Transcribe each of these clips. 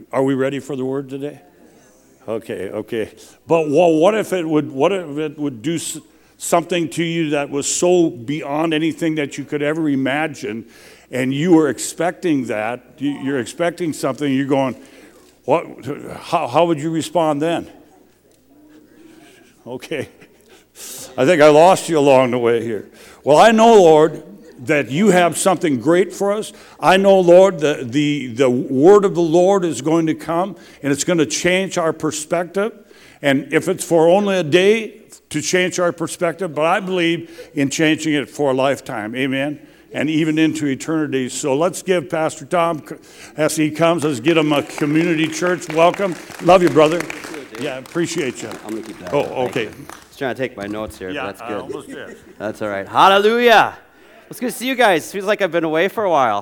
Are we ready for the word today? Okay. But what if it would do something to you that was so beyond anything that you could ever imagine, and you were expecting that? You're expecting something. You're going, what? How would you respond then? Okay. I think I lost you along the way here. Well, I know, Lord, that you have something great for us. I know, Lord, the word of the Lord is going to come, and it's going to change our perspective. And if it's for only a day, to change our perspective, but I believe in changing it for a lifetime. Amen. And even into eternity. So let's give Pastor Tom, as he comes, let's give him a community church welcome. Love you, brother. Yeah, appreciate you. I'm going to keep that. Oh, okay. I was trying to take my notes here, Yeah, but that's good. I almost did. That's all right. Hallelujah. It's good to see you guys. Feels like I've been away for a while.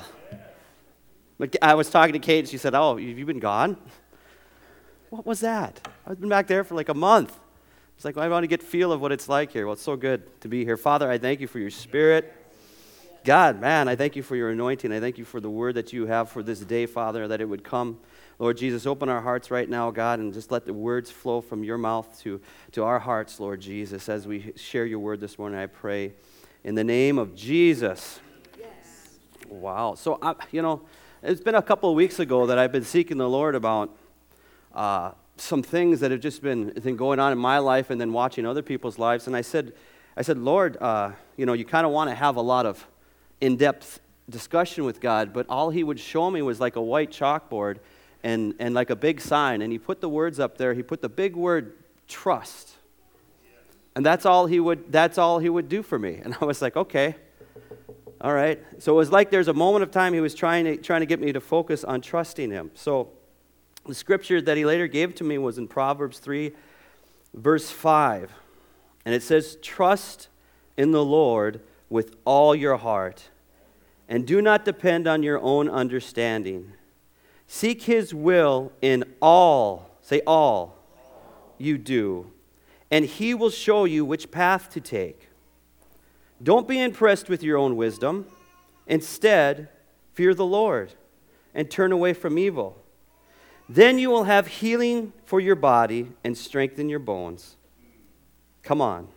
But I was talking to Kate, and she said, "Oh, have you been gone?" What was that? I've been back there for like a month. It's like, I want to get a feel of what it's like here. Well, it's so good to be here. Father, I thank you for your spirit. God, man, I thank you for your anointing. I thank you for the word that you have for this day, Father, that it would come. Lord Jesus, open our hearts right now, God, and just let the words flow from your mouth to our hearts, Lord Jesus, as we share your word this morning, I pray. In the name of Jesus. Yes. Wow. So, it's been a couple of weeks ago that I've been seeking the Lord about some things that have just been going on in my life and then watching other people's lives. And I said, Lord, you kind of want to have a lot of in-depth discussion with God, but all he would show me was like a white chalkboard and like a big sign. And he put the words up there. He put the big word, trust. And that's all he would do for me. And I was like, okay, all right. So it was like there's a moment of time he was trying to get me to focus on trusting him. So the scripture that he later gave to me was in Proverbs 3, verse 5. And it says, trust in the Lord with all your heart, and do not depend on your own understanding. Seek his will in all, say all, you do, and he will show you which path to take. Don't be impressed with your own wisdom. Instead, fear the Lord and turn away from evil. Then you will have healing for your body and strengthen your bones. Come on.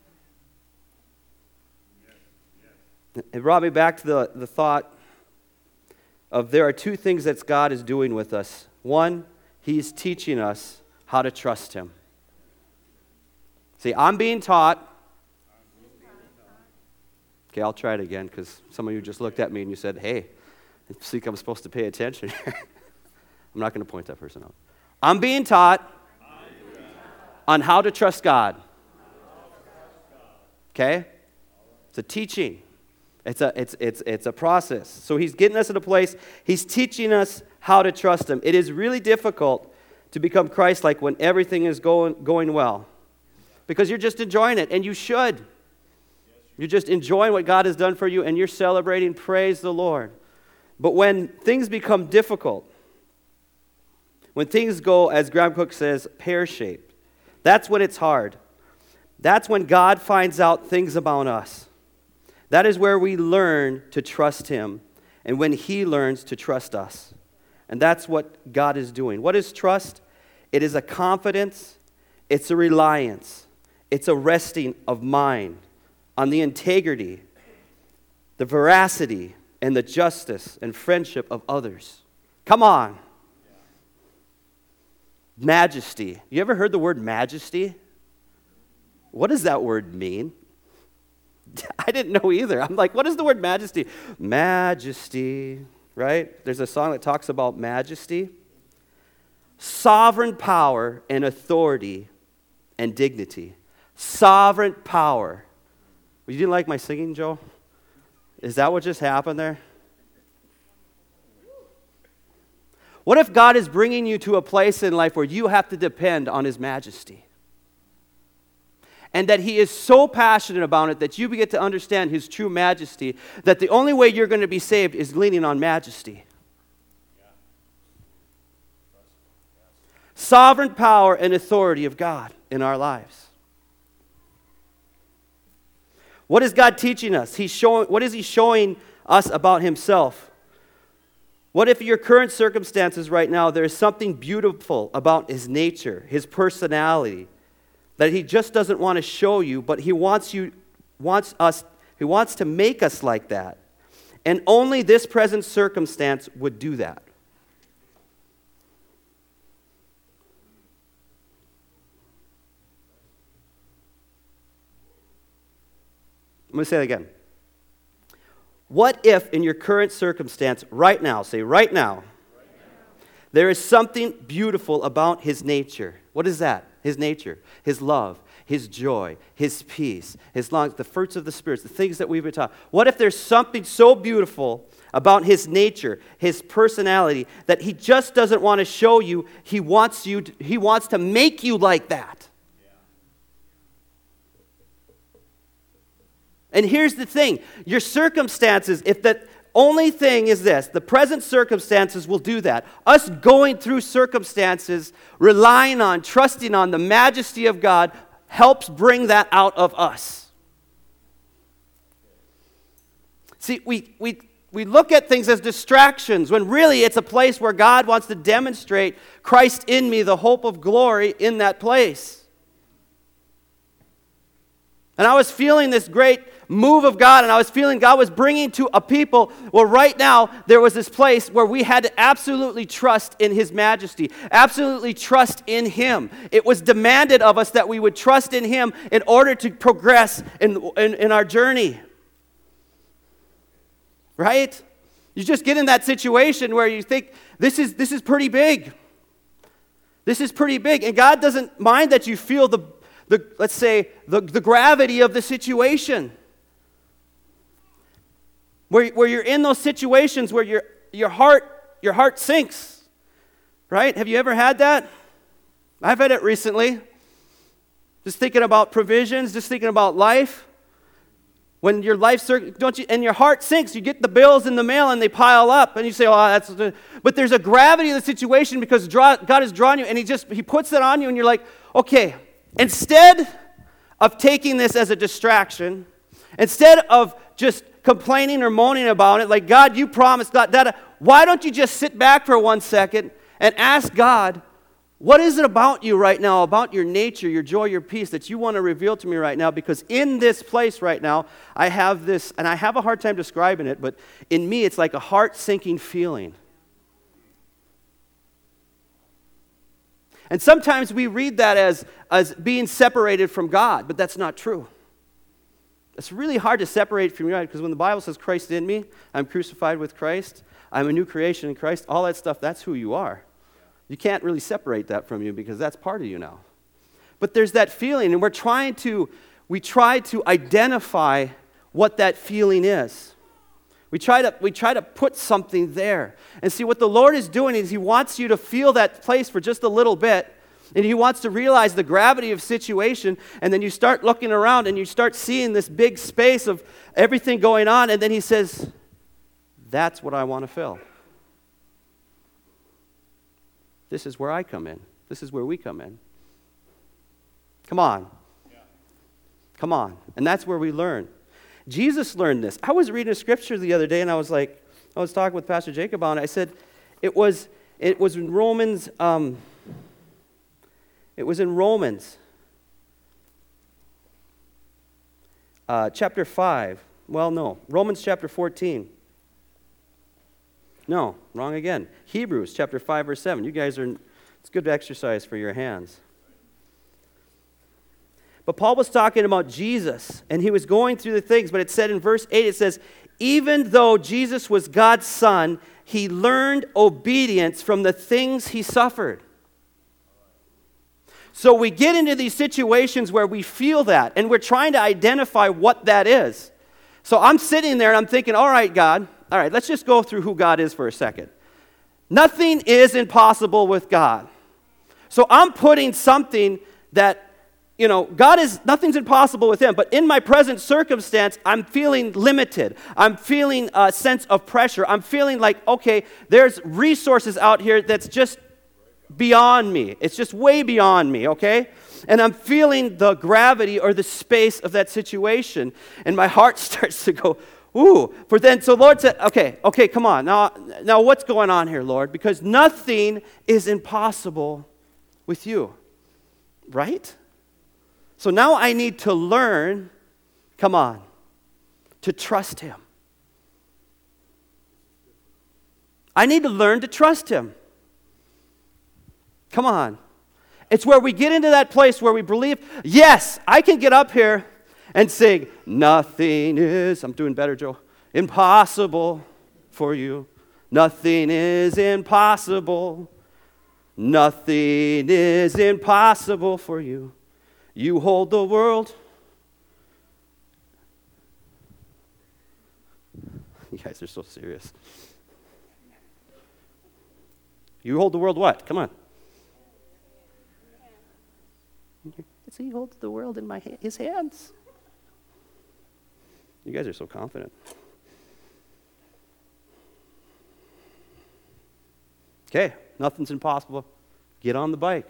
It brought me back to the thought of there are two things that God is doing with us. One, he's teaching us how to trust him. See, I'm being taught. Okay, I'll try it again because some of you just looked at me and you said, hey, I think I'm supposed to pay attention here. I'm not going to point that person out. I'm being taught on how to trust God. Okay? It's a teaching. It's a process. So he's getting us in a place. He's teaching us how to trust him. It is really difficult to become Christ-like when everything is going well, because you're just enjoying it, and you should. You're just enjoying what God has done for you, and you're celebrating. Praise the Lord. But when things become difficult, when things go, as Graham Cook says, pear-shaped, that's when it's hard. That's when God finds out things about us. That is where we learn to trust him, and when he learns to trust us. And that's what God is doing. What is trust? It is a confidence, it's a reliance, it's a resting of mind on the integrity, the veracity, and the justice and friendship of others. Come on. Majesty. You ever heard the word majesty? What does that word mean? I didn't know either. I'm like, what is the word majesty? Majesty, right? There's a song that talks about majesty. Sovereign power and authority and dignity. Sovereign power. You didn't like my singing, Joe? Is that what just happened there? What if God is bringing you to a place in life where you have to depend on his majesty? And that he is so passionate about it that you get to understand his true majesty, that the only way you're going to be saved is leaning on majesty. Sovereign power and authority of God in our lives. What is God teaching us? What is he showing us about himself? What if your current circumstances right now, there's something beautiful about his nature, his personality, that he just doesn't want to show you, but he wants to make us like that. And only this present circumstance would do that. I'm going to say that again. What if in your current circumstance, right now, say right now, there is something beautiful about his nature? What is that? His nature, his love, his joy, his peace, his lungs, the fruits of the Spirit, the things that we've been taught. What if there's something so beautiful about his nature, his personality, that he just doesn't want to show you, he wants to make you like that? And here's the thing, your circumstances, if the only thing is this, the present circumstances will do that. Us going through circumstances, relying on, trusting on the majesty of God, helps bring that out of us. See, we look at things as distractions, when really it's a place where God wants to demonstrate Christ in me, the hope of glory in that place. And I was feeling this great move of God, and I was feeling God was bringing to a people. Well, right now, there was this place where we had to absolutely trust in his majesty, absolutely trust in him. It was demanded of us that we would trust in him in order to progress in our journey. Right? You just get in that situation where you think, this is pretty big. This is pretty big. And God doesn't mind that you feel let's say, the gravity of the situation. Where you're in those situations where your heart sinks. Right? Have you ever had that? I've had it recently. Just thinking about provisions, just thinking about life. When your life, and your heart sinks, you get the bills in the mail and they pile up, and you say, "Oh, but there's a gravity of the situation because God has drawn you, and He puts it on you, and you're like, okay. Instead of taking this as a distraction, instead of just complaining or moaning about it, like, God, you promised, God, why don't you just sit back for 1 second and ask God, what is it about you right now, about your nature, your joy, your peace that you want to reveal to me right now? Because in this place right now, I have this, and I have a hard time describing it, but in me, it's like a heart-sinking feeling. And sometimes we read that as being separated from God, but that's not true. It's really hard to separate from God, because when the Bible says Christ in me, I'm crucified with Christ, I'm a new creation in Christ, all that stuff, that's who you are. You can't really separate that from you because that's part of you now. But there's that feeling, and we try to identify what that feeling is. We try to put something there. And see, what the Lord is doing is He wants you to feel that place for just a little bit, and He wants to realize the gravity of situation, and then you start looking around and you start seeing this big space of everything going on, and then He says, that's what I want to fill. This is where I come in. This is where we come in. Come on. Yeah. Come on. And that's where we learn. Jesus learned this. I was reading a scripture the other day, and I was talking with Pastor Jacob on it. I said, it was in Romans, chapter 5. Well, no, Romans chapter 14. No, wrong again. Hebrews chapter 5, verse 7. You guys it's good exercise for your hands. But Paul was talking about Jesus, and he was going through the things, but it said in verse 8, it says, even though Jesus was God's Son, He learned obedience from the things He suffered. So we get into these situations where we feel that, and we're trying to identify what that is. So I'm sitting there and I'm thinking, all right, God, all right, let's just go through who God is for a second. Nothing is impossible with God. So I'm putting something that, nothing's impossible with Him. But in my present circumstance, I'm feeling limited. I'm feeling a sense of pressure. I'm feeling like, okay, there's resources out here that's just beyond me. It's just way beyond me, okay? And I'm feeling the gravity or the space of that situation. And my heart starts to go, For then, so Lord said, okay, come on. Now what's going on here, Lord? Because nothing is impossible with you, right? So now I need to learn, come on, to trust him. I need to learn to trust him. Come on. It's where we get into that place where we believe, yes, I can get up here and sing, nothing is, I'm doing better, Joe, impossible for you. Nothing is impossible. Nothing is impossible for you. You hold the world. You guys are so serious. You hold the world what? Come on. So he holds the world in his hands. You guys are so confident. Okay, nothing's impossible. Get on the bike.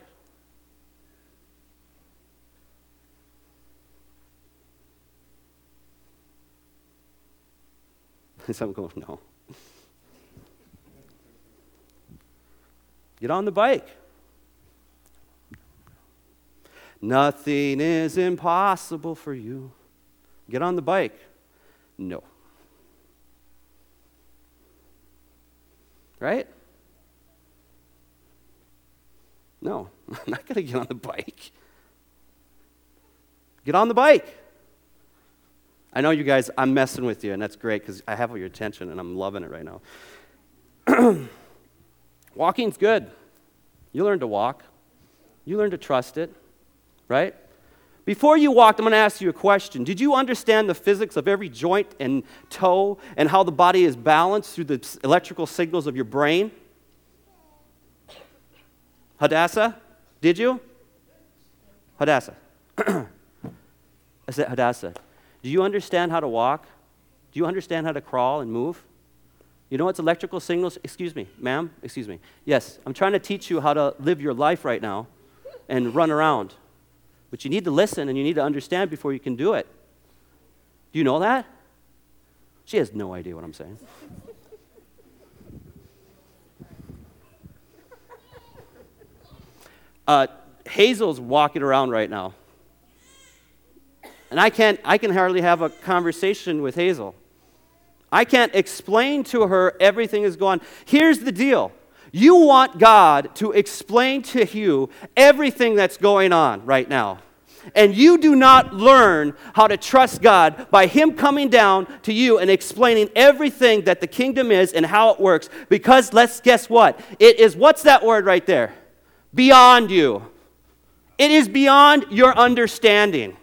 Some go, no. Get on the bike. Nothing is impossible for you. Get on the bike. No. Right? No, I'm not going to get on the bike. Get on the bike. I know you guys, I'm messing with you, and that's great because I have all your attention, and I'm loving it right now. Walking's good. You learn to walk. You learn to trust it, right? Before you walked, I'm going to ask you a question. Did you understand the physics of every joint and toe and how the body is balanced through the electrical signals of your brain? Hadassah, did you? Hadassah. I said, Hadassah, do you understand how to walk? Do you understand how to crawl and move? You know what's electrical signals? Excuse me, ma'am, excuse me. Yes, I'm trying to teach you how to live your life right now and run around. But you need to listen and you need to understand before you can do it. Do you know that? She has no idea what I'm saying. Hazel's walking around right now. And I can hardly have a conversation with Hazel. I can't explain to her everything is going on. Here's the deal. You want God to explain to you everything that's going on right now. And you do not learn how to trust God by him coming down to you and explaining everything that the kingdom is and how it works. Because guess what? It is, what's that word right there? Beyond you. It is beyond your understanding.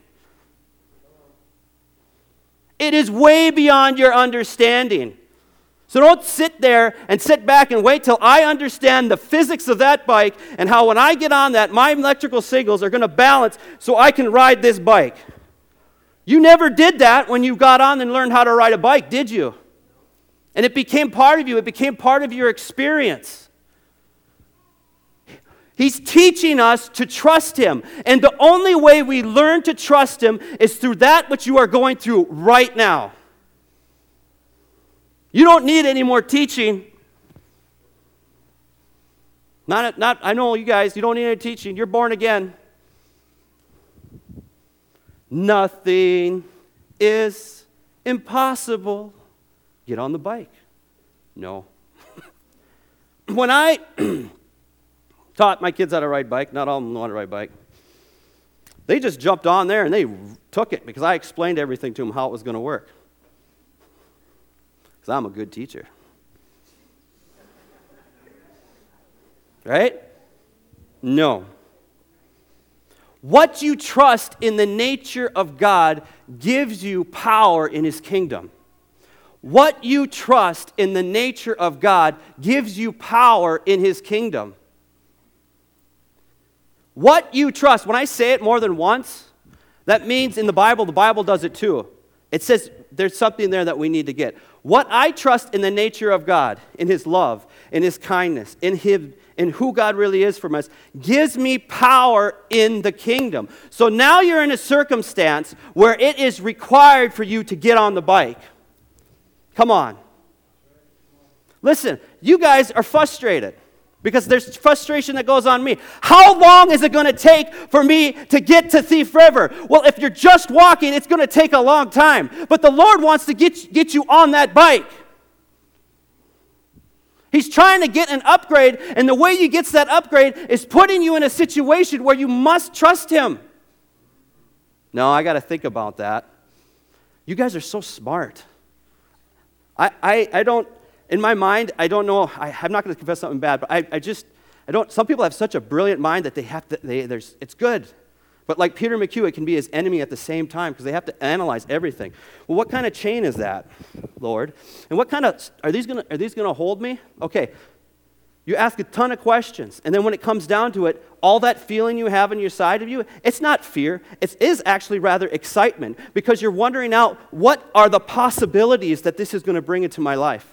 It is way beyond your understanding. So don't sit there and sit back and wait till I understand the physics of that bike and how when I get on that, my electrical signals are going to balance so I can ride this bike. You never did that when you got on and learned how to ride a bike, did you? And it became part of you. It became part of your experience. He's teaching us to trust him. And the only way we learn to trust him is through that which you are going through right now. You don't need any more teaching. I know you guys, you don't need any teaching. You're born again. Nothing is impossible. Get on the bike. No. When I taught my kids how to ride bike, not all of them know how to ride bike, they just jumped on there and they took it because I explained everything to them how it was going to work. Because I'm a good teacher. Right? No. What you trust in the nature of God gives you power in his kingdom. What you trust in the nature of God gives you power in his kingdom. What you trust, when I say it more than once, that means in the Bible does it too. It says there's something there that we need to get. What I trust in the nature of God, in his love, in his kindness, in who God really is for us, gives me power in the kingdom. So now you're in a circumstance where it is required for you to get on the bike. Come on. Listen, you guys are frustrated because there's frustration that goes on me. How long is it going to take for me to get to Thief River? Well, if you're just walking, it's going to take a long time. But the Lord wants to get you on that bike. He's trying to get an upgrade, and the way he gets that upgrade is putting you in a situation where you must trust him. No, I got to think about that. You guys are so smart. I don't, in my mind, I don't know, I'm not going to confess something bad, but I don't, some people have such a brilliant mind that it's good. But like Peter McHugh, it can be his enemy at the same time because they have to analyze everything. Well, what kind of chain is that, Lord? And what kind of, are these going to hold me? Okay, you ask a ton of questions, and then when it comes down to it, all that feeling you have on your side of you, it's not fear. It is actually rather excitement because you're wondering out, what are the possibilities that this is going to bring into my life?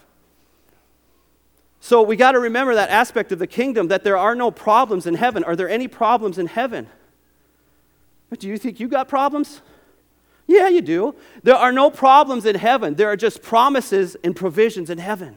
So we got to remember that aspect of the kingdom, that there are no problems in heaven. Are there any problems in heaven? But do you think you got problems? Yeah, you do. There are no problems in heaven. There are just promises and provisions in heaven.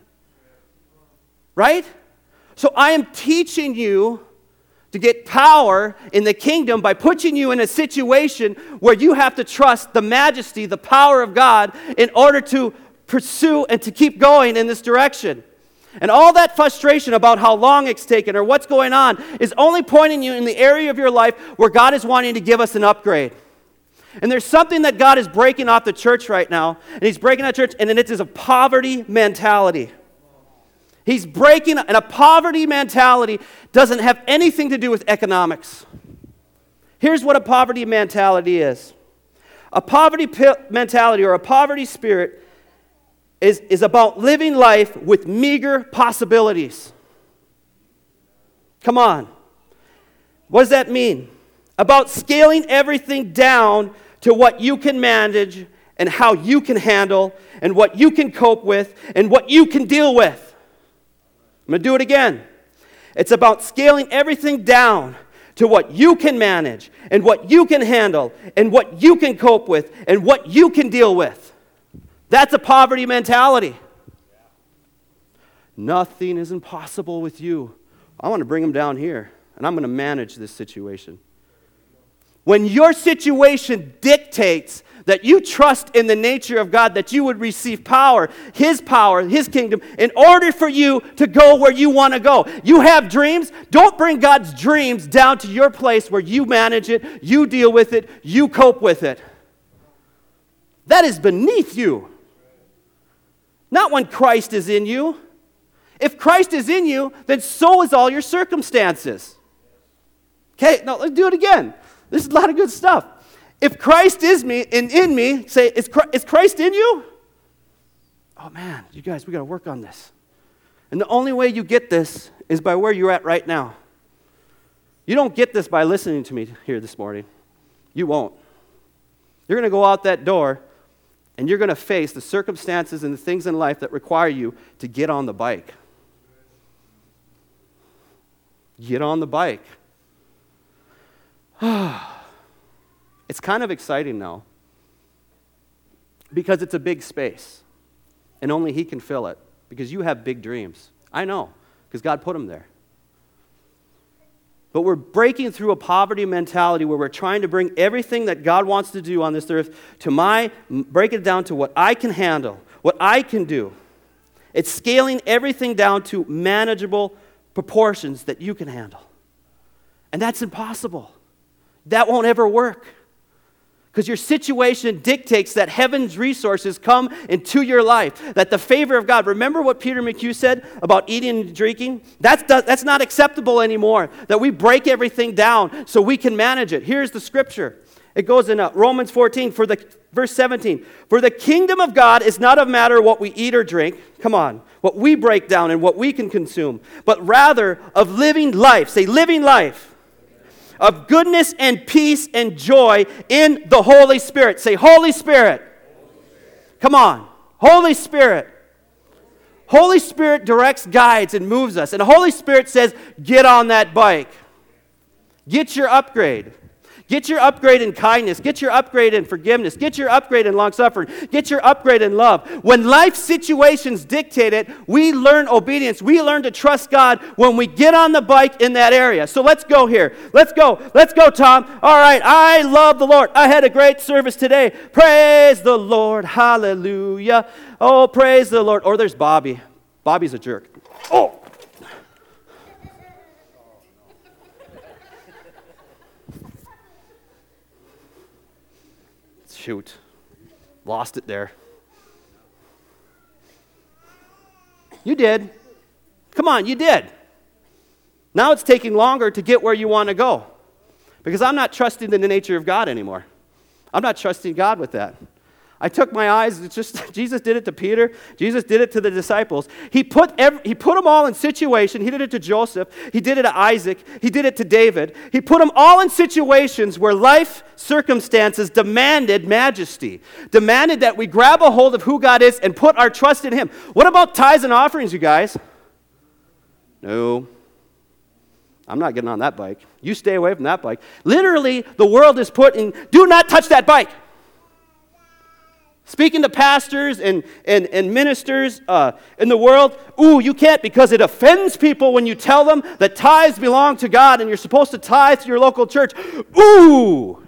Right? So I am teaching you to get power in the kingdom by putting you in a situation where you have to trust the majesty, the power of God in order to pursue and to keep going in this direction. And all that frustration about how long it's taken or what's going on is only pointing you in the area of your life where God is wanting to give us an upgrade. And there's something that God is breaking off the church right now, and he's breaking that church, and it is a poverty mentality. He's breaking, and a poverty mentality doesn't have anything to do with economics. Here's what a poverty mentality is. A poverty mentality or a poverty spirit is about living life with meager possibilities. Come on. What does that mean? About scaling everything down to what you can manage and how you can handle and what you can cope with and what you can deal with. I'm going to do it again. It's about scaling everything down to what you can manage and what you can handle and what you can cope with and what you can deal with. That's a poverty mentality. Nothing is impossible with you. I want to bring them down here, and I'm going to manage this situation. When your situation dictates that you trust in the nature of God, that you would receive power, His kingdom, in order for you to go where you want to go. You have dreams. Don't bring God's dreams down to your place where you manage it, you deal with it, you cope with it. That is beneath you. Not when Christ is in you. If Christ is in you, then so is all your circumstances. Okay, now let's do it again. This is a lot of good stuff. If Christ is in me, say, is Christ in you? Oh man, you guys, we got to work on this. And the only way you get this is by where you're at right now. You don't get this by listening to me here this morning. You won't. You're going to go out that door, and you're going to face the circumstances and the things in life that require you to get on the bike. Get on the bike. It's kind of exciting now because it's a big space, and only He can fill it because you have big dreams. I know, because God put them there. But we're breaking through a poverty mentality where we're trying to bring everything that God wants to do on this earth break it down to what I can handle, what I can do. It's scaling everything down to manageable proportions that you can handle. And that's impossible. That won't ever work. Because your situation dictates that heaven's resources come into your life, that the favor of God. Remember what Peter McHugh said about eating and drinking? That's not acceptable anymore, that we break everything down so we can manage it. Here's the scripture. It goes in Romans 14, verse 17. For the kingdom of God is not a matter of what we eat or drink, come on, what we break down and what we can consume, but rather of living life. Say, living life. Of goodness and peace and joy in the Holy Spirit. Say, Holy Spirit. Come on. Holy Spirit. Holy Spirit directs, guides, and moves us. And the Holy Spirit says, get on that bike. Get your upgrade. Get your upgrade in kindness. Get your upgrade in forgiveness. Get your upgrade in long-suffering. Get your upgrade in love. When life situations dictate it, we learn obedience. We learn to trust God when we get on the bike in that area. So let's go here. Let's go. Let's go, Tom. All right. I love the Lord. I had a great service today. Praise the Lord. Hallelujah. Oh, praise the Lord. Or there's Bobby. Bobby's a jerk. Oh. Shoot. Lost it there. You did. Come on, you did. Now it's taking longer to get where you want to go. Because I'm not trusting in the nature of God anymore. I'm not trusting God with that. I took my eyes, it's just, Jesus did it to Peter. Jesus did it to the disciples. He put them all in situation. He did it to Joseph. He did it to Isaac. He did it to David. He put them all in situations where life circumstances demanded majesty, demanded that we grab a hold of who God is and put our trust in Him. What about tithes and offerings, you guys? No. I'm not getting on that bike. You stay away from that bike. Literally, the world is putting, do not touch that bike. Speaking to pastors and ministers in the world, ooh, you can't because it offends people when you tell them that tithes belong to God and you're supposed to tithe to your local church. Ooh!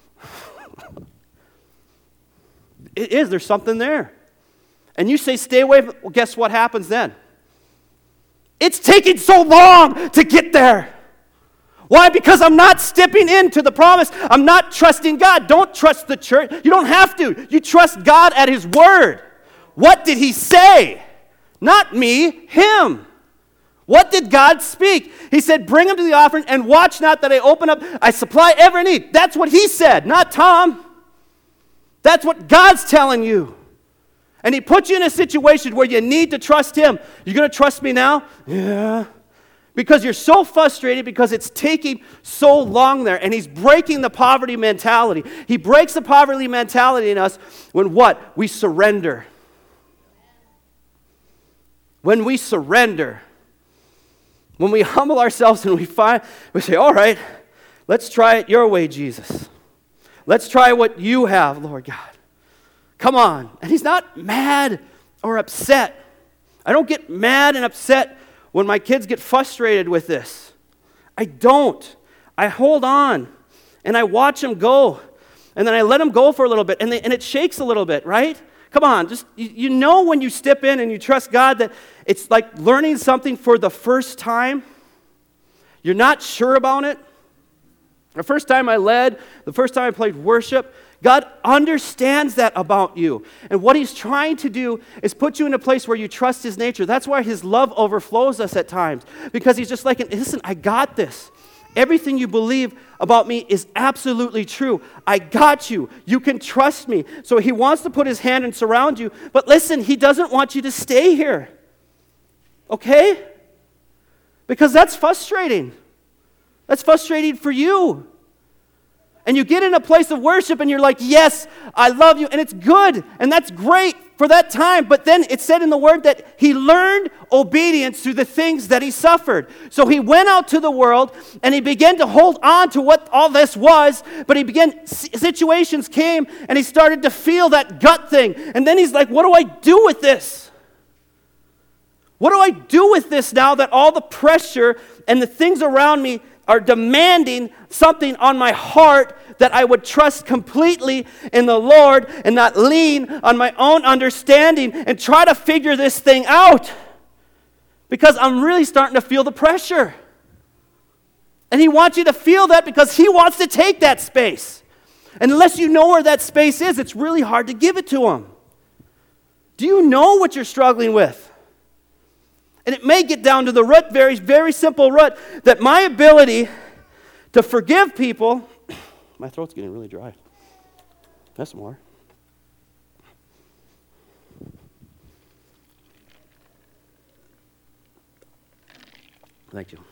It is, there's something there. And you say stay away, well, guess what happens then? It's taking so long to get there. Why? Because I'm not stepping into the promise. I'm not trusting God. Don't trust the church. You don't have to. You trust God at His word. What did He say? Not me, Him. What did God speak? He said, bring them to the offering and watch not that I open up, I supply every need. That's what He said, not Tom. That's what God's telling you. And He put you in a situation where you need to trust Him. You going to trust me now? Yeah. Because you're so frustrated because it's taking so long there. And He's breaking the poverty mentality. He breaks the poverty mentality in us when what? We surrender. When we surrender. When we humble ourselves and we say, all right, let's try it your way, Jesus. Let's try what you have, Lord God. Come on. And He's not mad or upset. I don't get mad and upset when my kids get frustrated with this. I don't. I hold on, and I watch them go, and then I let them go for a little bit, and it shakes a little bit, right? Come on, just you know when you step in and you trust God that it's like learning something for the first time. You're not sure about it. The first time I led, the first time I played worship, God understands that about you. And what He's trying to do is put you in a place where you trust His nature. That's why His love overflows us at times. Because He's just like, listen, I got this. Everything you believe about me is absolutely true. I got you. You can trust me. So He wants to put His hand and surround you. But listen, He doesn't want you to stay here. Okay? Because that's frustrating. That's frustrating for you. And you get in a place of worship and you're like, yes, I love you. And it's good. And that's great for that time. But then it said in the Word that He learned obedience through the things that He suffered. So He went out to the world and He began to hold on to what all this was. But situations came and He started to feel that gut thing. And then He's like, what do I do with this? What do I do with this now that all the pressure and the things around me are demanding something on my heart that I would trust completely in the Lord and not lean on my own understanding and try to figure this thing out? Because I'm really starting to feel the pressure. And He wants you to feel that because He wants to take that space. And unless you know where that space is, it's really hard to give it to Him. Do you know what you're struggling with? And it may get down to the root, very, very simple root, that my ability to forgive people, my throat's getting really dry. That's more. Thank you.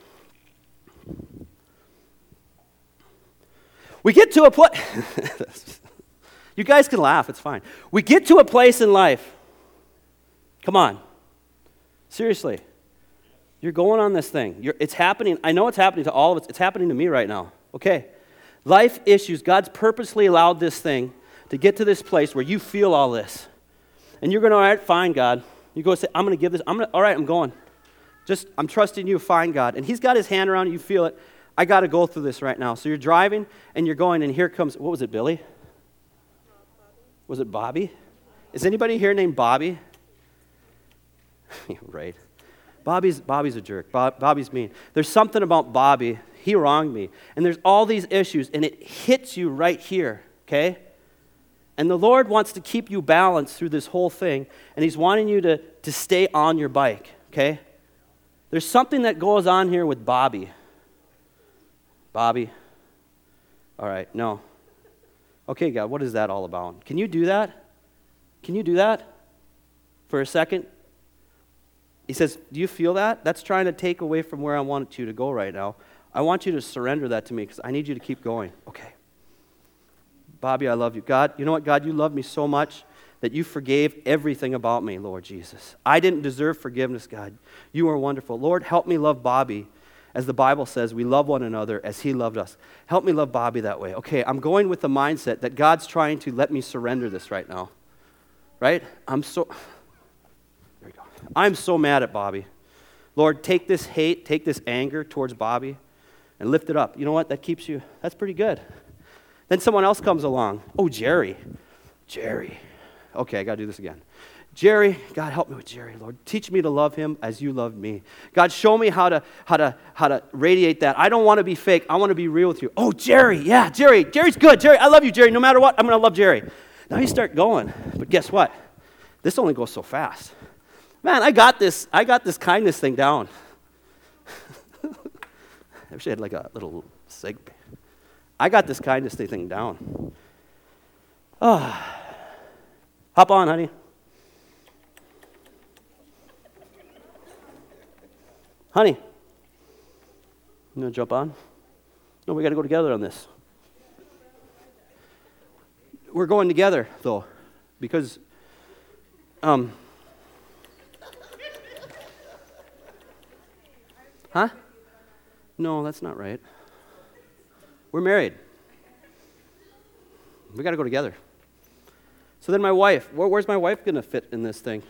We get to a place, you guys can laugh, it's fine. We get to a place in life, come on. Seriously, you're going on this thing. It's happening. I know it's happening to all of us. It's happening to me right now. Okay, Life issues, God's purposely allowed this thing to get to this place where you feel all this. And you're going to, all right, fine, God. You go say, I'm going to give this, all right, I'm going. I'm trusting you, fine, God. And he's got his hand around you, feel it. I got to go through this right now. So you're driving, and you're going, and here comes, what was it, Billy? Was it Bobby? Is anybody here named Bobby? Right. Bobby's a jerk. Bobby's mean. There's something about Bobby. He wronged me. And there's all these issues, and it hits you right here, okay? And the Lord wants to keep you balanced through this whole thing, and he's wanting you to stay on your bike, okay? There's something that goes on here with Bobby. Bobby? All right, no. Okay, God, what is that all about? Can you do that? Can you do that for a second? He says, do you feel that? That's trying to take away from where I want you to go right now. I want you to surrender that to me because I need you to keep going. Okay. Bobby, I love you. God, you know what, God, you love me so much that you forgave everything about me, Lord Jesus. I didn't deserve forgiveness, God. You are wonderful. Lord, help me love Bobby. As the Bible says, we love one another as he loved us. Help me love Bobby that way. Okay, I'm going with the mindset that God's trying to let me surrender this right now. Right? There we go. I'm so mad at Bobby. Lord, take this hate, take this anger towards Bobby and lift it up. You know what? That keeps you, that's pretty good. Then someone else comes along. Oh, Jerry. Okay, I got to do this again. Jerry, God, help me with Jerry, Lord. Teach me to love him as you loved me. God, show me how to radiate that. I don't want to be fake. I want to be real with you. Oh, Jerry, yeah, Jerry. Jerry's good. Jerry, I love you, Jerry. No matter what, I'm going to love Jerry. Now you start going. But guess what? This only goes so fast. Man, I got this kindness thing down. I wish I had like a little segment. I got this kindness thing down. Oh. Hop on, honey. Honey, you want to jump on? No, we got to go together on this. We're going together, though, because, huh? No, that's not right. We're married. We got to go together. So then my wife, where's my wife going to fit in this thing?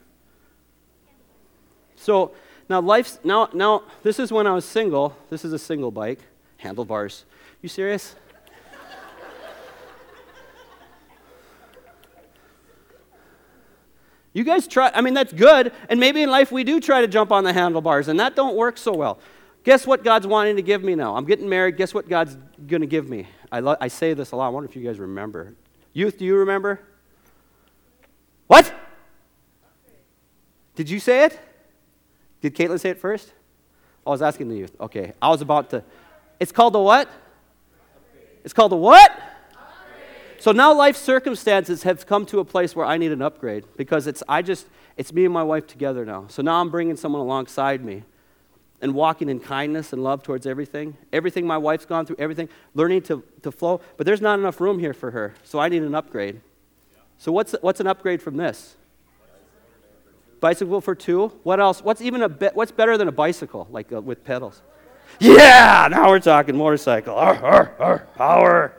So now this is when I was single. This is a single bike, handlebars. You serious? You guys try, that's good, and maybe in life we do try to jump on the handlebars, and that don't work so well. Guess what God's wanting to give me now? I'm getting married. Guess what God's going to give me? I say this a lot. I wonder if you guys remember. Youth, do you remember? What? Did you say it? Did Caitlin say it first? I was asking the youth. Okay. I was about to. It's called the what? Upgrade. It's called the what? Upgrade. So now life circumstances have come to a place where I need an upgrade because it's me and my wife together now. So now I'm bringing someone alongside me and walking in kindness and love towards everything. Everything my wife's gone through, everything, learning to flow. But there's not enough room here for her, so I need an upgrade. So what's an upgrade from this? Bicycle for two. What else? What's better than a bicycle, like with pedals? Yeah, now we're talking motorcycle. Power.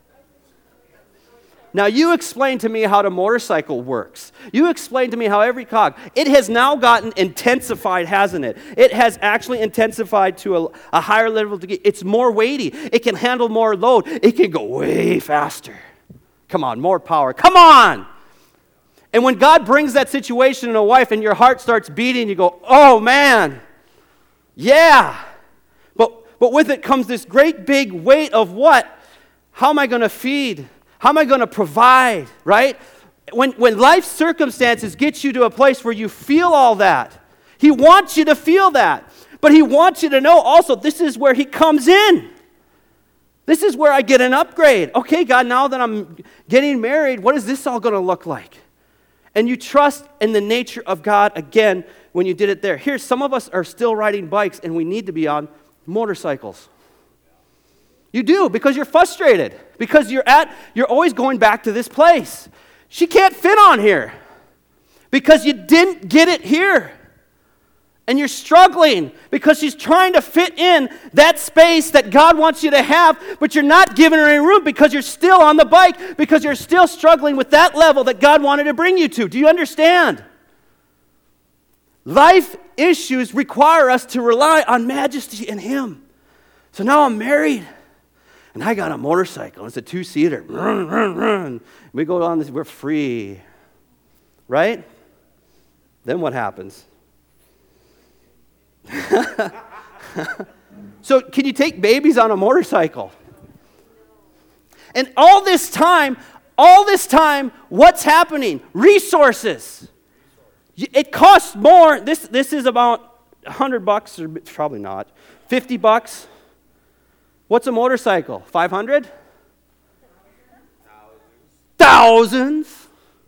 Now you explain to me how the motorcycle works. You explain to me how every cog. It has now gotten intensified, hasn't it? It has actually intensified to a higher level. It's more weighty. It can handle more load. It can go way faster. Come on, more power. Come on! And when God brings that situation in a wife and your heart starts beating, you go, oh man, yeah. But with it comes this great big weight of what? How am I going to feed? How am I going to provide, right? When life circumstances get you to a place where you feel all that, He wants you to feel that. But He wants you to know also this is where He comes in. This is where I get an upgrade. Okay, God, now that I'm getting married, what is this all going to look like? And you trust in the nature of God again when you did it there. Here, some of us are still riding bikes and we need to be on motorcycles. You do, because you're frustrated. Because you're always going back to this place. She can't fit on here. Because you didn't get it here. And you're struggling because she's trying to fit in that space that God wants you to have, but you're not giving her any room because you're still on the bike, because you're still struggling with that level that God wanted to bring you to. Do you understand? Life issues require us to rely on majesty in Him. So now I'm married, and I got a motorcycle. It's a 2-seater. Run, run, run. We go on this, we're free. Right? Then what happens? So can you take babies on a motorcycle? And all this time, what's happening? Resources. It costs more. This is about $100, or probably not. $50. What's a motorcycle? 500? Thousands.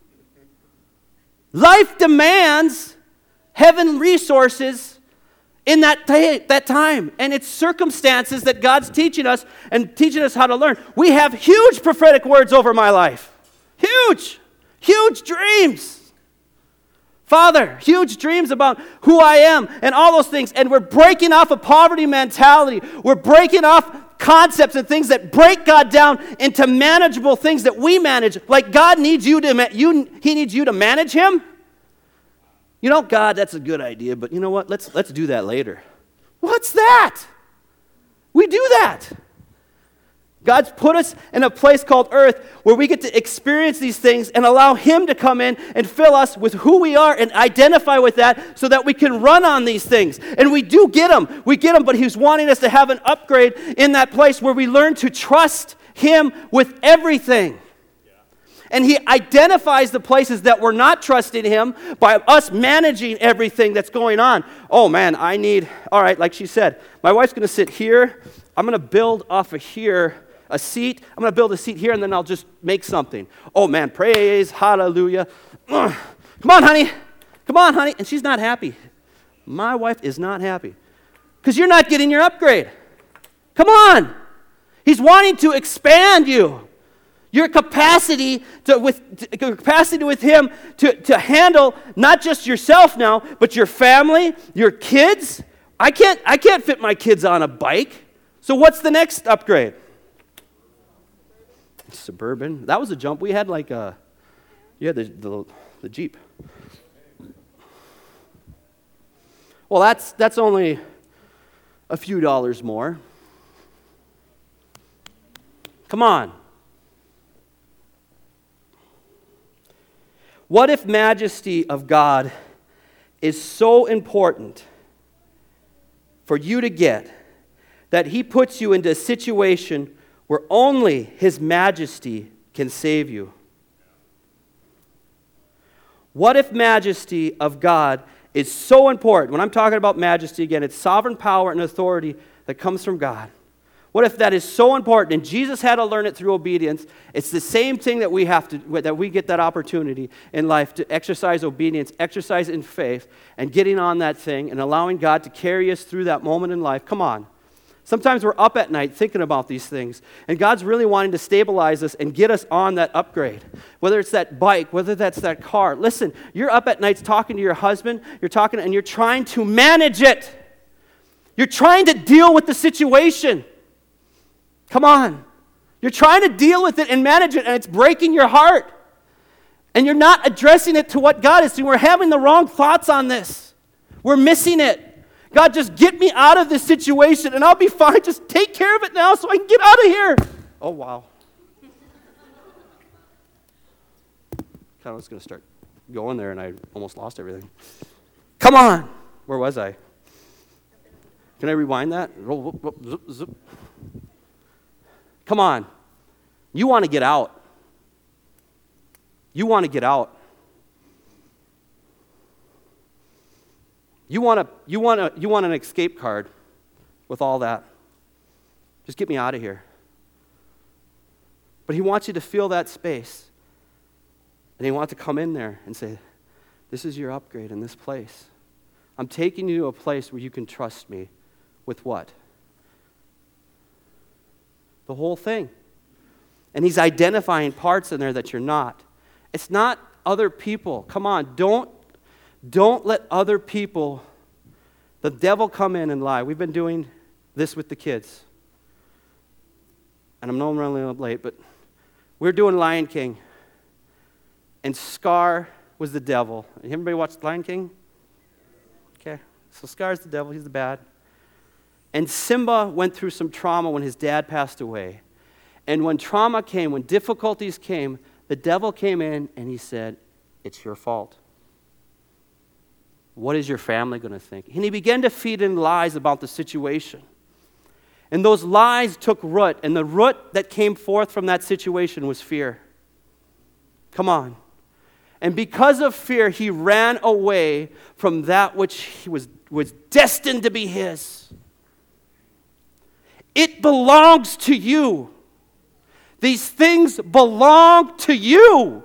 Life demands heaven resources in that time. And it's circumstances that God's teaching us and teaching us how to learn. We have huge prophetic words over my life. Huge dreams. Father, huge dreams about who I am and all those things. And we're breaking off a poverty mentality. We're breaking off concepts and things that break God down into manageable things that we manage. Like God needs you to, He needs you to manage Him. You know, God, that's a good idea, but you know what? Let's do that later. What's that? We do that. God's put us in a place called earth where we get to experience these things and allow Him to come in and fill us with who we are and identify with that so that we can run on these things. And we do get them. We get them, but He's wanting us to have an upgrade in that place where we learn to trust Him with everything. And He identifies the places that we're not trusting Him by us managing everything that's going on. Oh man, all right, like she said, my wife's going to sit here. I'm going to build off of here a seat. I'm going to build a seat here, and then I'll just make something. Oh man, praise, hallelujah. Come on, honey. And she's not happy. My wife is not happy because you're not getting your upgrade. Come on. He's wanting to expand you. Your capacity with Him to handle not just yourself now, but your family, your kids. I can't fit my kids on a bike. So what's the next upgrade? Suburban. That was a jump. We had the Jeep. Well, that's only a few dollars more. Come on. What if majesty of God is so important for you to get that He puts you into a situation where only His majesty can save you? What if majesty of God is so important? When I'm talking about majesty, again, it's sovereign power and authority that comes from God. What if that is so important? And Jesus had to learn it through obedience. It's the same thing that we get that opportunity in life to exercise obedience, exercise in faith, and getting on that thing and allowing God to carry us through that moment in life. Come on. Sometimes we're up at night thinking about these things, and God's really wanting to stabilize us and get us on that upgrade. Whether it's that bike, whether that's that car. Listen, you're up at nights talking to your husband, and you're trying to manage it. You're trying to deal with the situation. Come on. You're trying to deal with it and manage it, and it's breaking your heart. And you're not addressing it to what God is doing. We're having the wrong thoughts on this. We're missing it. God, just get me out of this situation, and I'll be fine. Just take care of it now so I can get out of here. Oh, wow. I was going to start going there, and I almost lost everything. Come on. Where was I? Can I rewind that? Zip, zip. Come on. You want to get out. You want to get out. You want an escape card with all that. Just get me out of here. But He wants you to feel that space. And He wants to come in there and say, this is your upgrade in this place. I'm taking you to a place where you can trust me with what? The whole thing. And He's identifying parts in there that you're not. It's not other people. Come on, don't let other people The devil come in and lie. We've been doing this with the kids. And I know I'm running up late, but we're doing Lion King. And Scar was the devil. Everybody watched Lion King? Okay. So Scar's the devil. He's the bad. And Simba went through some trauma when his dad passed away. And when trauma came, when difficulties came, the devil came in and he said, it's your fault. What is your family going to think? And he began to feed in lies about the situation. And those lies took root, and the root that came forth from that situation was fear. Come on. And because of fear, he ran away from that which he was destined to be his. It belongs to you. These things belong to you.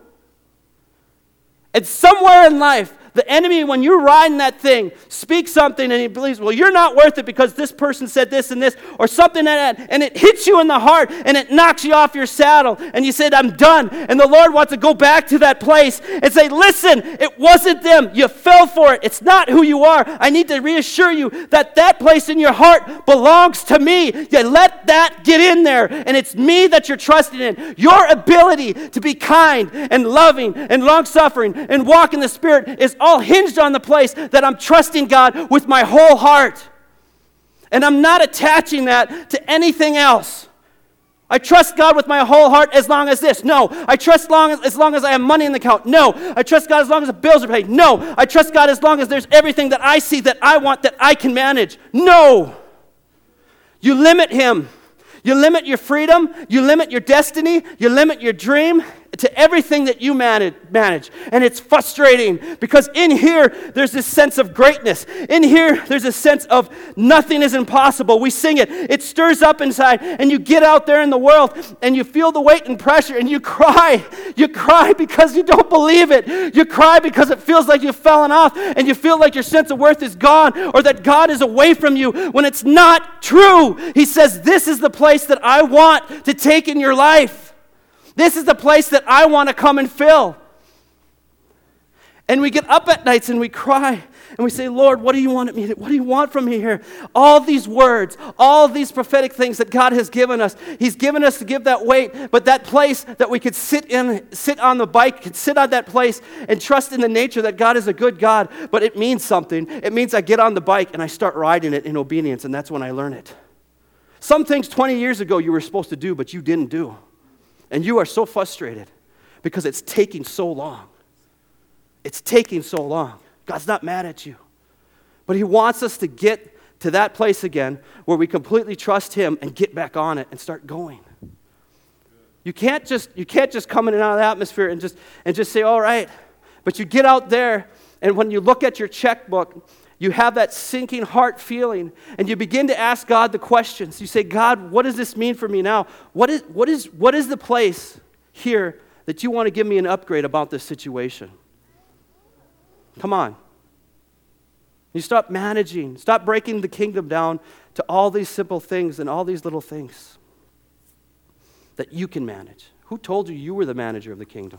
And somewhere in life, the enemy, when you're riding that thing, speaks something and he believes, well, you're not worth it because this person said this and this, or something like that, and it hits you in the heart and it knocks you off your saddle, and you said, I'm done. And the Lord wants to go back to that place and say, listen, it wasn't them. You fell for it. It's not who you are. I need to reassure you that that place in your heart belongs to me. You let that get in there, and it's me that you're trusting in. Your ability to be kind and loving and long-suffering and walk in the Spirit is all hinged on the place that I'm trusting God with my whole heart. And I'm not attaching that to anything else. I trust God with my whole heart as long as this. No. I trust as long as I have money in the account. No. I trust God as long as the bills are paid. No. I trust God as long as there's everything that I see that I want that I can manage. No. You limit Him. You limit your freedom. You limit your destiny. You limit your dream to everything that you manage. And it's frustrating because in here, there's this sense of greatness. In here, there's a sense of nothing is impossible. We sing it. It stirs up inside, and you get out there in the world, and you feel the weight and pressure, and you cry. You cry because you don't believe it. You cry because it feels like you've fallen off, and you feel like your sense of worth is gone, or that God is away from you, when it's not true. He says, this is the place that I want to take in your life. This is the place that I want to come and fill. And we get up at nights and we cry and we say, Lord, what do you want me? What do you want from me here? All these words, all these prophetic things that God has given us. He's given us to give that weight, but that place that we could sit on the bike, could sit on that place and trust in the nature that God is a good God. But it means something. It means I get on the bike and I start riding it in obedience, and that's when I learn it. Some things 20 years ago you were supposed to do, but you didn't do. And you are so frustrated because it's taking so long. It's taking so long. God's not mad at you. But He wants us to get to that place again where we completely trust Him and get back on it and start going. You can't just come in and out of the atmosphere and just say, all right. But you get out there, and when you look at your checkbook, you have that sinking heart feeling, and you begin to ask God the questions. You say, God, what does this mean for me now? What is the place here that you want to give me an upgrade about this situation? Come on. You stop managing. Stop breaking the kingdom down to all these simple things and all these little things that you can manage. Who told you you were the manager of the kingdom?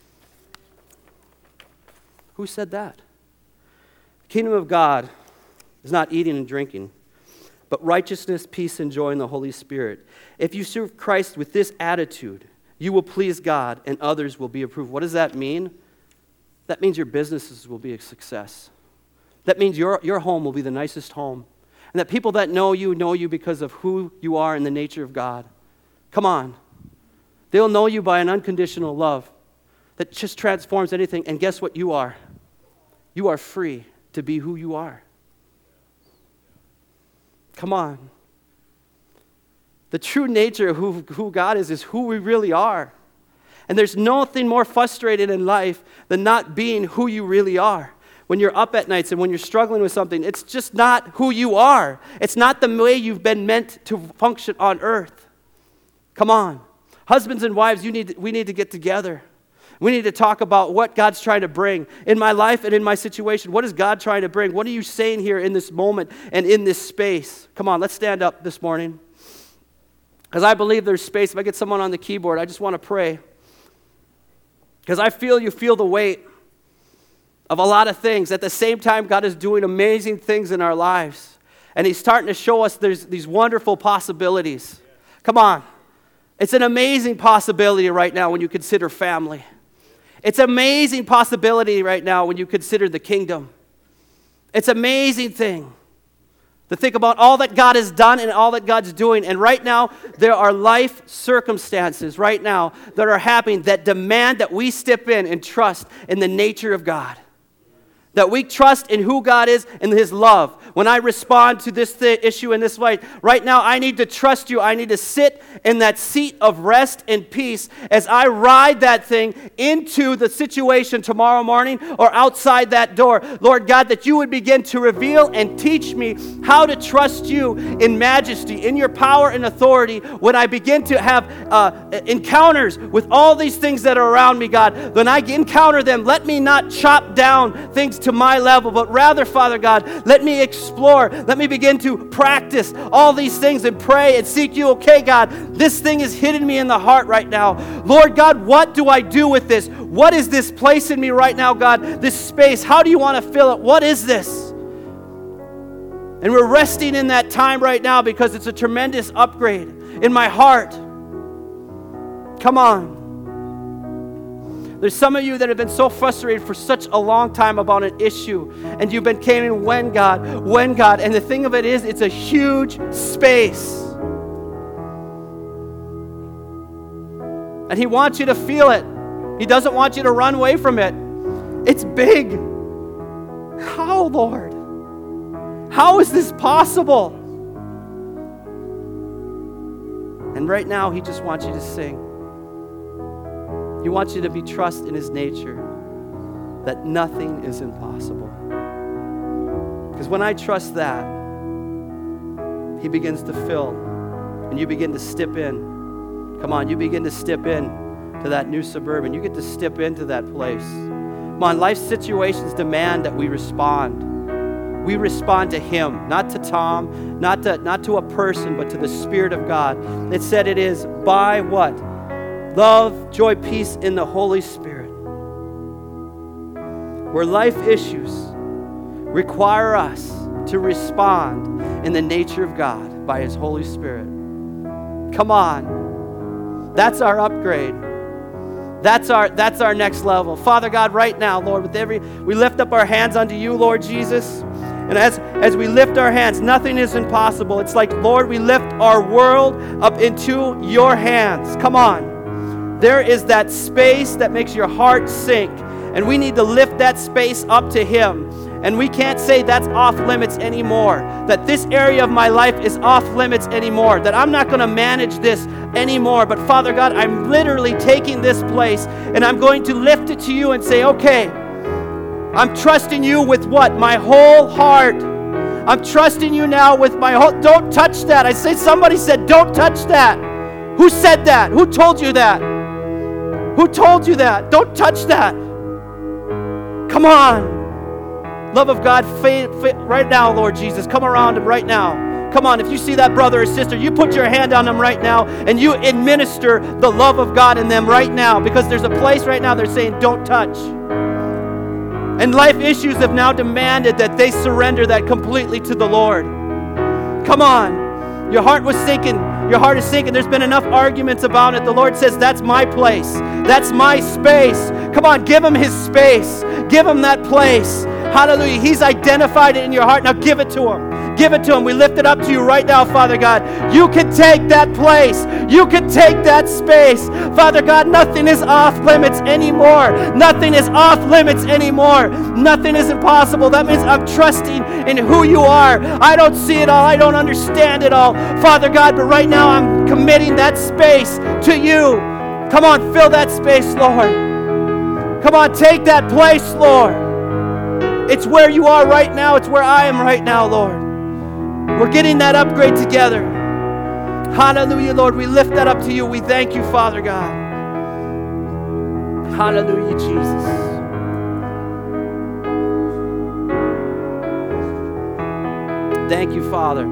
Who said that? Kingdom of God is not eating and drinking, but righteousness, peace, and joy in the Holy Spirit. If you serve Christ with this attitude, you will please God and others will be approved. What does that mean? That means your businesses will be a success. That means your home will be the nicest home. And that people that know you because of who you are in the nature of God. Come on. They'll know you by an unconditional love that just transforms anything. And guess what you are? You are free to be who you are. Come on. The true nature of who God is who we really are. And there's nothing more frustrating in life than not being who you really are. When you're up at nights and when you're struggling with something, it's just not who you are. It's not the way you've been meant to function on earth. Come on. Husbands and wives, we need to get together. We need to talk about what God's trying to bring in my life and in my situation. What is God trying to bring? What are you saying here in this moment and in this space? Come on, let's stand up this morning. Because I believe there's space. If I get someone on the keyboard, I just want to pray. Because I feel you feel the weight of a lot of things. At the same time, God is doing amazing things in our lives. And he's starting to show us there's these wonderful possibilities. Come on. It's an amazing possibility right now when you consider family. It's an amazing possibility right now when you consider the kingdom. It's an amazing thing to think about all that God has done and all that God's doing. And right now, there are life circumstances right now that are happening that demand that we step in and trust in the nature of God. That we trust in who God is and His love. When I respond to this issue in this way, right now I need to trust you. I need to sit in that seat of rest and peace as I ride that thing into the situation tomorrow morning or outside that door. Lord God, that you would begin to reveal and teach me how to trust you in majesty, in your power and authority when I begin to have encounters with all these things that are around me, God. When I encounter them, let me not chop down things to my level, but rather, Father God, let me explore, let me begin to practice all these things and pray and seek you. Okay, God, this thing is hitting me in the heart right now. Lord God, what do I do with this? What is this place in me right now, God? This space, how do you want to fill it? What is this? And we're resting in that time right now because it's a tremendous upgrade in my heart. Come on. There's some of you that have been so frustrated for such a long time about an issue, and you've been claiming, when God, and the thing of it is, it's a huge space. And He wants you to feel it. He doesn't want you to run away from it. It's big. How, Lord? How is this possible? And right now, He just wants you to sing. He wants you to be trust in His nature, that nothing is impossible. Because when I trust that, He begins to fill, and you begin to step in. Come on, you begin to step in to that new Suburban. You get to step into that place. Come on, life situations demand that we respond. We respond to Him, not to Tom, not to a person, but to the Spirit of God. It said it is by what? Love, joy, peace in the Holy Spirit. Where life issues require us to respond in the nature of God by His Holy Spirit. Come on. That's our upgrade. That's our next level. Father God, right now, Lord, we lift up our hands unto you, Lord Jesus. And as we lift our hands, nothing is impossible. It's like, Lord, we lift our world up into your hands. Come on. There is that space that makes your heart sink. And we need to lift that space up to Him. And we can't say that's off limits anymore. That this area of my life is off limits anymore. That I'm not going to manage this anymore. But Father God, I'm literally taking this place and I'm going to lift it to you and say, okay, I'm trusting you with what? My whole heart. I'm trusting you now with my whole... Don't touch that. I say somebody said, don't touch that. Who said that? Who told you that? Who told you that? Don't touch that. Come on. Love of God, right now, Lord Jesus. Come around him right now. Come on, if you see that brother or sister, you put your hand on them right now and you administer the love of God in them right now, because there's a place right now they're saying, don't touch. And life issues have now demanded that they surrender that completely to the Lord. Come on. Your heart was sinking. Your heart is sinking. There's been enough arguments about it. The Lord says, that's my place. That's my space. Come on, give Him His space. Give Him that place. Hallelujah. He's identified it in your heart. Now give it to Him. Give it to Him. We lift it up to you right now, Father God. You can take that place. You can take that space. Father God, nothing is off limits anymore. Nothing is off limits anymore. Nothing is impossible. That means I'm trusting in who you are. I don't see it all. I don't understand it all, Father God, but right now I'm committing that space to you. Come on, fill that space, Lord. Come on, take that place, Lord. It's where you are right now. It's where I am right now, Lord. We're getting that upgrade together. Hallelujah, Lord. We lift that up to you. We thank you, Father God. Hallelujah, Jesus. Thank you, Father.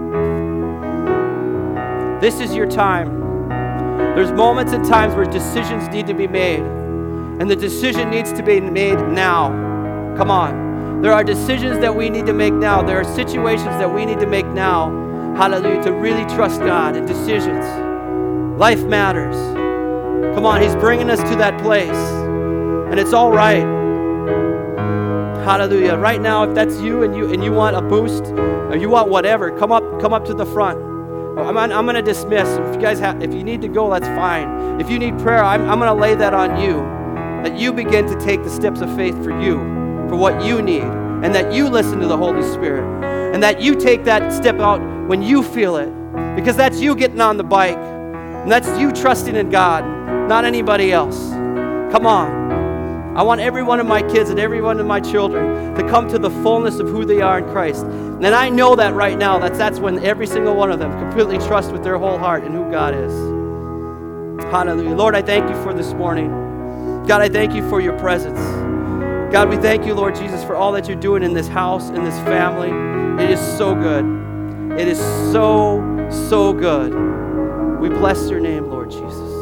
This is your time. There's moments and times where decisions need to be made. And the decision needs to be made now. Come on. There are decisions that we need to make now. There are situations that we need to make now, hallelujah, to really trust God in decisions. Life matters. Come on, He's bringing us to that place. And it's all right. Hallelujah. Right now, if that's you and you want a boost or you want whatever, come up to the front. I'm going to dismiss. If you need to go, that's fine. If you need prayer, I'm going to lay that on you. That you begin to take the steps of faith for you, for what you need, and that you listen to the Holy Spirit, and that you take that step out when you feel it, because that's you getting on the bike, and that's you trusting in God, not anybody else. Come on. I want every one of my kids and every one of my children to come to the fullness of who they are in Christ. And I know that right now, that's when every single one of them completely trust with their whole heart in who God is. Hallelujah. Lord, I thank you for this morning. God, I thank you for your presence. God, we thank you, Lord Jesus, for all that you're doing in this house, in this family. It is so good. It is so, so good. We bless your name, Lord Jesus.